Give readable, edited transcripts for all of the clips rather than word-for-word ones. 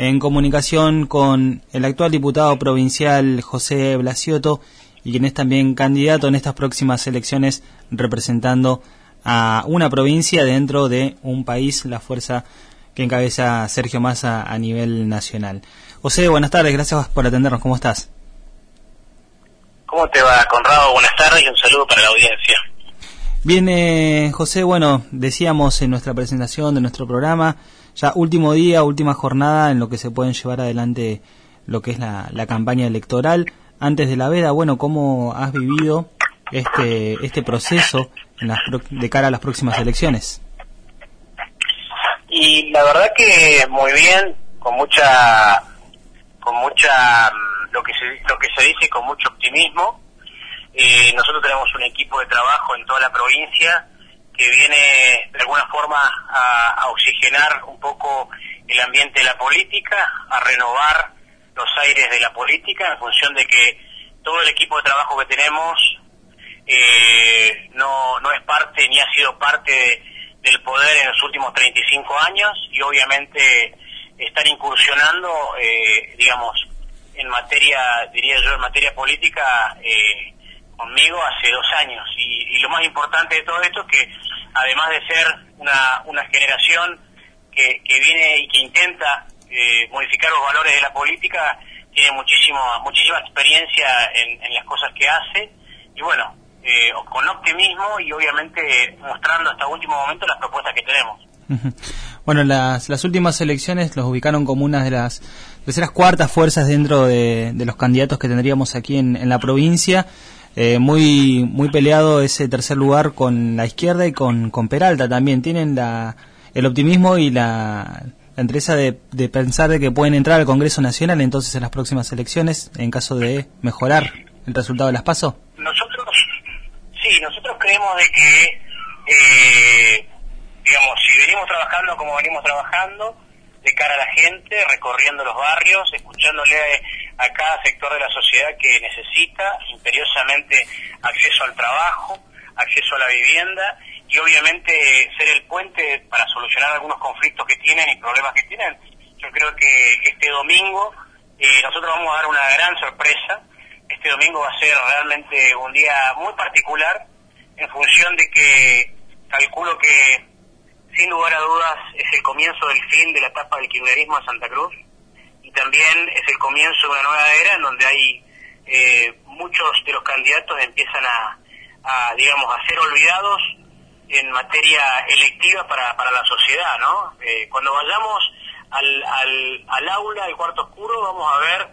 en comunicación con el actual diputado provincial José Blasciotto, y quien es también candidato en estas próximas elecciones representando a una provincia dentro de un país, la fuerza que encabeza Sergio Massa a nivel nacional. José, buenas tardes, gracias por atendernos, ¿cómo estás? ¿Cómo te va, Conrado? Buenas tardes y un saludo para la audiencia. Bien, José, bueno, decíamos en nuestra presentación de nuestro programa, ya último día, última jornada en lo que se pueden llevar adelante lo que es la campaña electoral. Antes de la veda, bueno, ¿cómo has vivido este proceso de cara a las próximas elecciones? Y la verdad que muy bien, con mucha lo que se dice con mucho optimismo. Nosotros tenemos un equipo de trabajo en toda la provincia que viene de alguna forma a oxigenar un poco el ambiente de la política, a renovar los aires de la política, en función de que todo el equipo de trabajo que tenemos no es parte ni ha sido parte del poder en los últimos 35 años y obviamente están incursionando, en materia, diría yo, en materia política conmigo hace 2 años. Y lo más importante de todo esto es que, además de ser una generación que viene y que intenta modificar los valores de la política, tiene muchísima experiencia en las cosas que hace, y bueno, con optimismo y obviamente mostrando hasta último momento las propuestas que tenemos. Bueno, las últimas elecciones los ubicaron como una de las terceras, cuartas fuerzas dentro de los candidatos que tendríamos aquí en la provincia. Muy peleado ese tercer lugar con la izquierda y con Peralta también. Tienen el optimismo y la entereza de pensar de que pueden entrar al Congreso Nacional entonces en las próximas elecciones en caso de mejorar el resultado de las PASO. Nosotros creemos de que si venimos trabajando como venimos trabajando, de cara a la gente, recorriendo los barrios, escuchándole a cada sector de la sociedad que necesita imperiosamente acceso al trabajo, acceso a la vivienda y obviamente ser el puente para solucionar algunos conflictos que tienen y problemas que tienen. Yo creo que este domingo nosotros vamos a dar una gran sorpresa. Este domingo va a ser realmente un día muy particular, en función de que calculo que sin lugar a dudas es el comienzo del fin de la etapa del kirchnerismo en Santa Cruz, y también es el comienzo de una nueva era en donde hay muchos de los candidatos empiezan a ser olvidados en materia electiva para la sociedad, ¿no? Cuando vayamos al aula, al cuarto oscuro, vamos a ver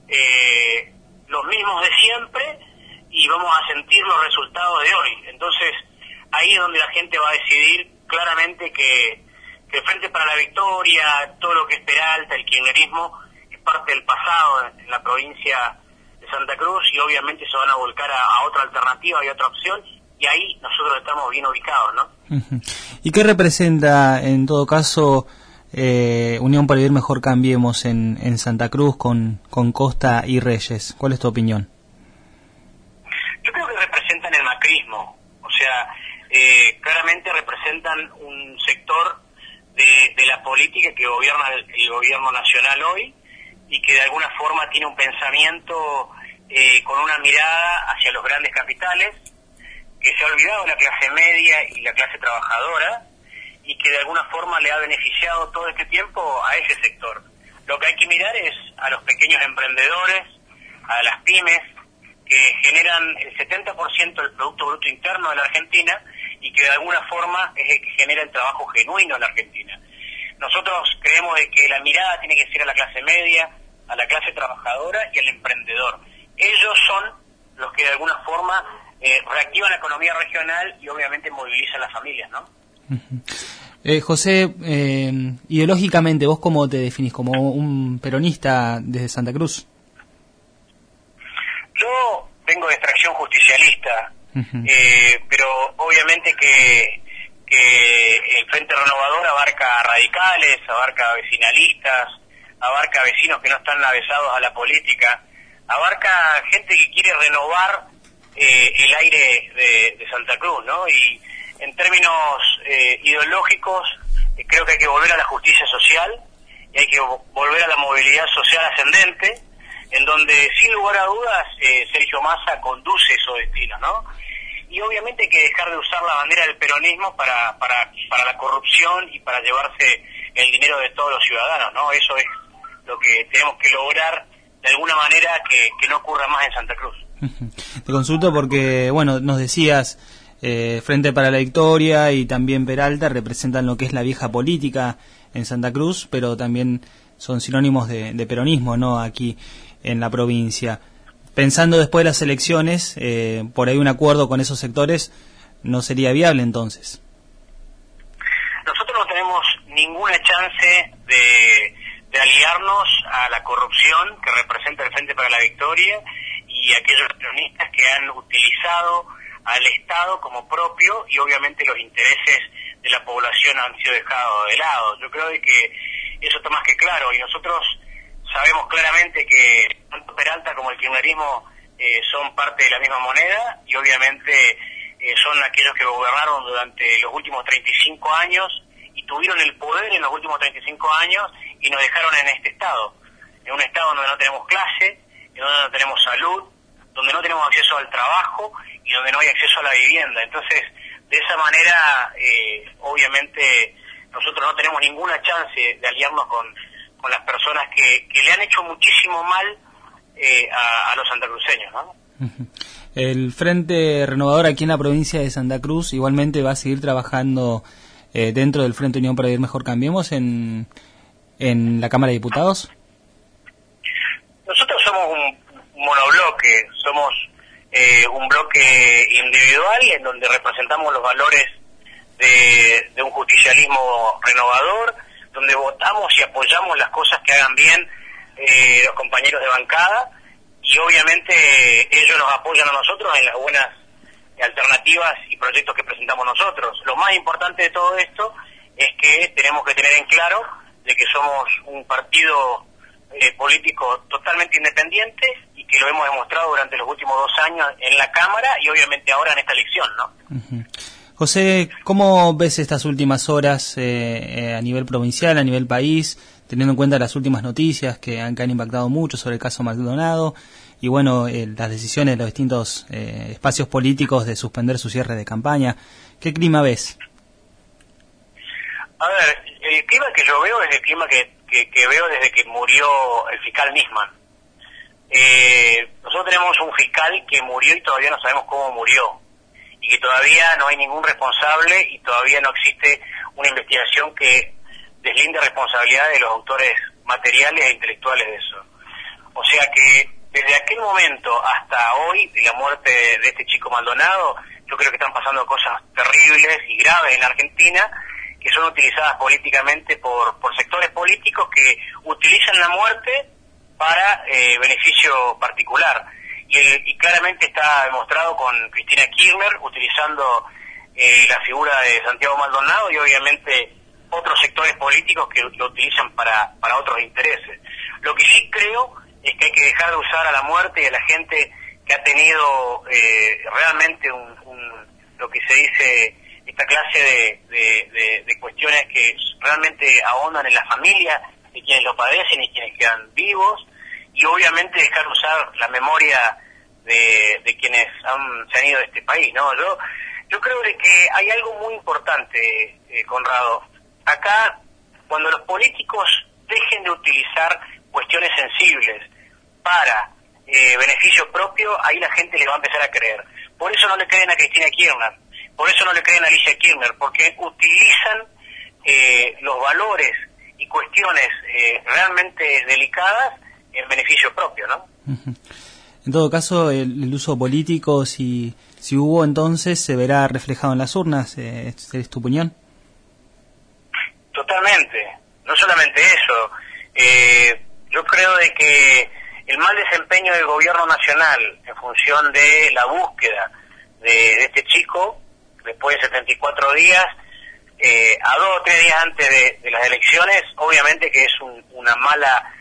los mismos de siempre y vamos a sentir los resultados de hoy. Entonces, ahí es donde la gente va a decidir claramente que el Frente para la Victoria, todo lo que es Peralta, el kirchnerismo, es parte del pasado en la provincia de Santa Cruz, y obviamente se van a volcar a otra alternativa y otra opción, y ahí nosotros estamos bien ubicados, ¿no? ¿Y qué representa, en todo caso, Unión para Vivir Mejor Cambiemos en Santa Cruz con Costa y Reyes? ¿Cuál es tu opinión? Yo creo que representan el macrismo, o sea, claramente representan un sector de la política que gobierna el gobierno nacional hoy, y que de alguna forma tiene un pensamiento con una mirada hacia los grandes capitales, que se ha olvidado de la clase media y la clase trabajadora, y que de alguna forma le ha beneficiado todo este tiempo a ese sector. Lo que hay que mirar es a los pequeños emprendedores, a las pymes, que generan el 70% del Producto Bruto Interno de la Argentina, y que de alguna forma es el que genera el trabajo genuino en la Argentina. Nosotros creemos de que la mirada tiene que ser a la clase media, a la clase trabajadora y al emprendedor. Ellos son los que de alguna forma reactivan la economía regional y obviamente movilizan las familias, ¿no? José, ideológicamente, ¿vos cómo te definís? ¿Como un peronista desde Santa Cruz? Yo vengo de extracción justicialista, pero obviamente que el Frente Renovador abarca radicales, abarca vecinalistas, abarca vecinos que no están avesados a la política, abarca gente que quiere renovar el aire de Santa Cruz, ¿no? Y en términos ideológicos, creo que hay que volver a la justicia social y hay que volver a la movilidad social ascendente, en donde sin lugar a dudas Sergio Massa conduce esos destinos, ¿no? Y obviamente hay que dejar de usar la bandera del peronismo para la corrupción y para llevarse el dinero de todos los ciudadanos, ¿no? Eso es lo que tenemos que lograr de alguna manera que no ocurra más en Santa Cruz. Te consulto porque, bueno, nos decías, Frente para la Victoria y también Peralta representan lo que es la vieja política en Santa Cruz, pero también son sinónimos de peronismo, ¿no?, aquí en la provincia. Pensando después de las elecciones, por ahí un acuerdo con esos sectores no sería viable entonces. Nosotros no tenemos ninguna chance de aliarnos a la corrupción que representa el Frente para la Victoria y aquellos peronistas que han utilizado al Estado como propio, y obviamente los intereses de la población han sido dejados de lado. Yo creo que eso está más que claro, y nosotros sabemos claramente que tanto Peralta como el kirchnerismo son parte de la misma moneda, y obviamente son aquellos que gobernaron durante los últimos 35 años y tuvieron el poder en los últimos 35 años y nos dejaron en este estado, en un estado donde no tenemos clase, en donde no tenemos salud, donde no tenemos acceso al trabajo y donde no hay acceso a la vivienda. Entonces, de esa manera, obviamente, nosotros no tenemos ninguna chance de aliarnos con las personas que le han hecho muchísimo mal a los santacruceños, ¿no? El Frente Renovador aquí en la provincia de Santa Cruz igualmente va a seguir trabajando dentro del Frente Unión para Vivir Mejor Cambiemos en la Cámara de Diputados. Nosotros somos un monobloque, somos un bloque individual en donde representamos los valores de un justicialismo renovador, donde votamos y apoyamos las cosas que hagan bien los compañeros de bancada, y obviamente ellos nos apoyan a nosotros en las buenas alternativas y proyectos que presentamos nosotros. Lo más importante de todo esto es que tenemos que tener en claro de que somos un partido político totalmente independiente y que lo hemos demostrado durante los últimos 2 años en la Cámara y obviamente ahora en esta elección, ¿no? José, ¿cómo ves estas últimas horas a nivel provincial, a nivel país, teniendo en cuenta las últimas noticias que han impactado mucho sobre el caso Maldonado y bueno, las decisiones de los distintos espacios políticos de suspender su cierre de campaña? ¿Qué clima ves? A ver, el clima que yo veo es el clima que veo desde que murió el fiscal Nisman. Nosotros tenemos un fiscal que murió y todavía no sabemos cómo murió, y que todavía no hay ningún responsable y todavía no existe una investigación que deslinde responsabilidad de los autores materiales e intelectuales de eso. O sea que desde aquel momento hasta hoy, de la muerte de este chico Maldonado, yo creo que están pasando cosas terribles y graves en la Argentina, que son utilizadas políticamente por sectores políticos que utilizan la muerte para beneficio particular. Y claramente está demostrado con Cristina Kirchner utilizando la figura de Santiago Maldonado y obviamente otros sectores políticos que lo utilizan para otros intereses. Lo que sí creo es que hay que dejar de usar a la muerte y a la gente que ha tenido realmente lo que se dice, esta clase de cuestiones que realmente ahondan en la familia de quienes lo padecen y quienes quedan vivos, y obviamente dejar de usar la memoria de quienes se han ido de este país, ¿no? Yo creo de que hay algo muy importante, Conrado. Acá, cuando los políticos dejen de utilizar cuestiones sensibles para beneficio propio, ahí la gente le va a empezar a creer. Por eso no le creen a Cristina Kirchner, por eso no le creen a Alicia Kirchner, porque utilizan los valores y cuestiones realmente delicadas en beneficio propio, ¿no? En todo caso, el uso político, si hubo entonces, se verá reflejado en las urnas. ¿Es tu opinión? Totalmente. No solamente eso. Yo creo de que el mal desempeño del gobierno nacional en función de la búsqueda de este chico, después de 74 días, a 2 o 3 días antes de las elecciones, obviamente que es una mala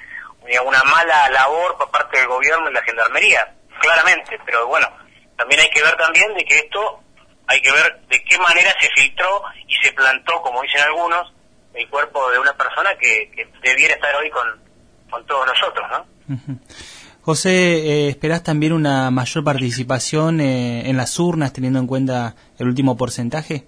labor por parte del gobierno y la gendarmería, claramente, pero bueno, también hay que ver también de qué manera se filtró y se plantó, como dicen algunos, el cuerpo de una persona que debiera estar hoy con todos nosotros, ¿no? Uh-huh. José, ¿esperás también una mayor participación en las urnas, teniendo en cuenta el último porcentaje?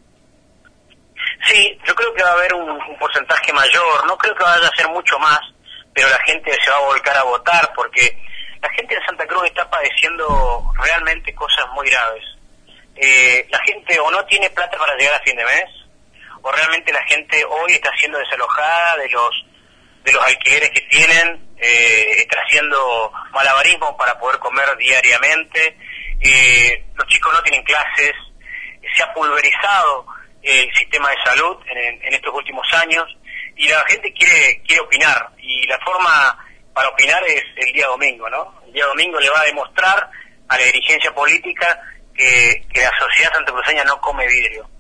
Sí, yo creo que va a haber un porcentaje mayor, no creo que vaya a ser mucho más, pero la gente se va a volcar a votar, porque la gente de Santa Cruz está padeciendo realmente cosas muy graves. La gente o no tiene plata para llegar a fin de mes, o realmente la gente hoy está siendo desalojada de los alquileres que tienen, está haciendo malabarismo para poder comer diariamente, los chicos no tienen clases, se ha pulverizado el sistema de salud en estos últimos años, y la gente quiere opinar, y la forma para opinar es el día domingo, ¿no? El día domingo le va a demostrar a la dirigencia política que la sociedad santacruceña no come vidrio.